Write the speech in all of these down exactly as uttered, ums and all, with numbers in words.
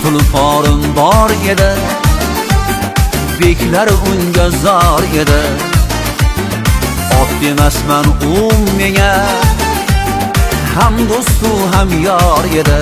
tulporim bor edi, beklar unga zor edi. Ot demasman u menga, ham do'stu ham yor edi.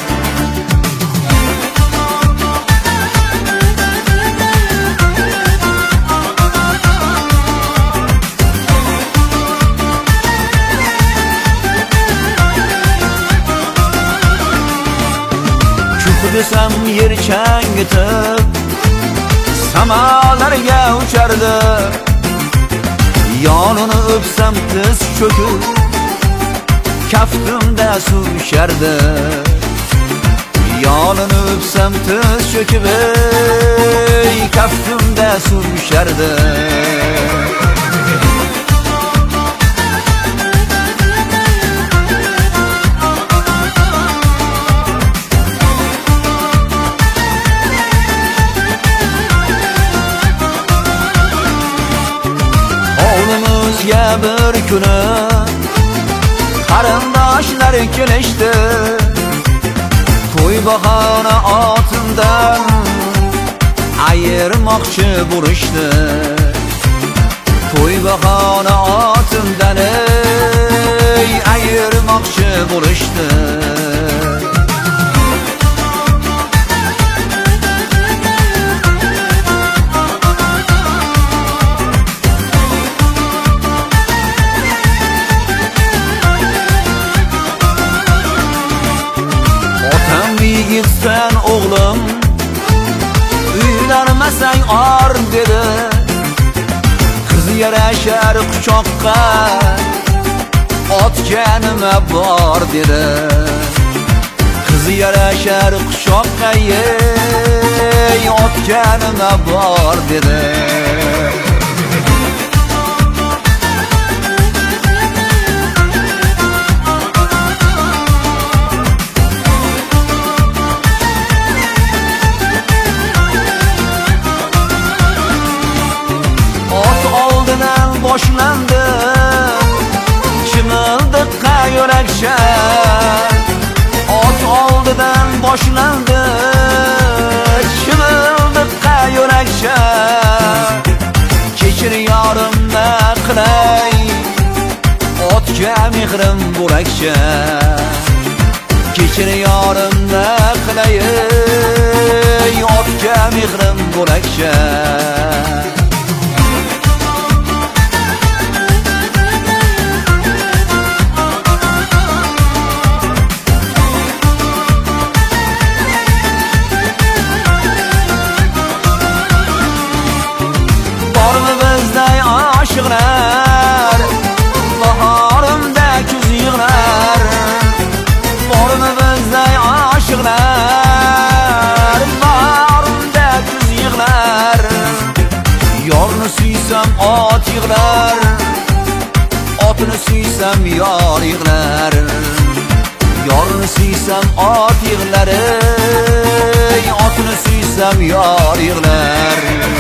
Desam yer changitib samalarga uchardi, yonini o'psam tiz cho'kib kaftimda suvshardi. Yonini o'psam tiz cho'kib kaftimda suvshardi. Hovlimizga bir kuni qarindoshlar kelishdi, to'y bahona otimdan ayirmoqchi bo'lishdi. To'y bahona otimdan ayirmoqchi bo'lishdi. Gitsen oğlum, uylanmasang or dedi. Kız yarashar quchoqqa, otga nima bor dedi. Kız yarashar quchoqqa, ey otga nima bor dedi. Boshlandi chimildiqqa yo'lakshar. Ot oldidan boshlandi chimildiqqa yo'lakshar. Kechir yorimni qilay, otga mehrim bo'lakshar. Kechir yorimni qilay, otga mehrim bo'lakshar. Baharımda kuz yığlar, bormi bizday oshiqlar. Baharımda kuz yığlar, yorni suysam ot yig'lar, otni suysam yor yig'lar. Yorni suysam ot yig'lar, otni suysam yor yig'lar.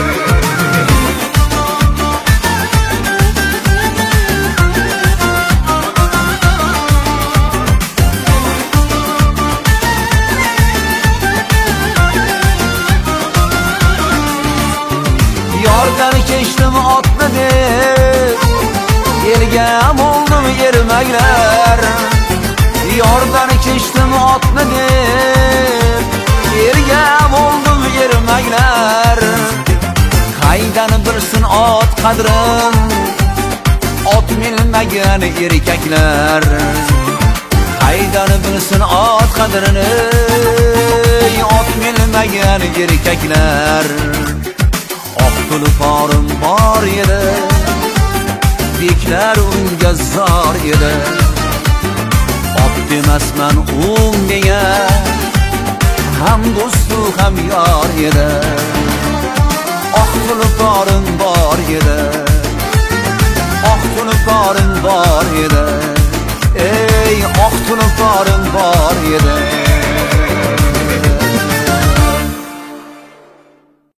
Yordan kechdim otni deb, elga bo'ldim ermaklar. Yordan kechdim otni deb, elga bo'ldim ermaklar. Qaydan bilsin ot qadrin, ot minmagan erkaklar. Qaydan bilsin ot qadrini, ot minmagan erkaklar. Tulporim bor edi, beklar unga zor edi. Ot demasman u menga, ham do'stu ham yor edi. Oq tulporim bor edi, oq tulporim bor edi. Ey oq tulporim bor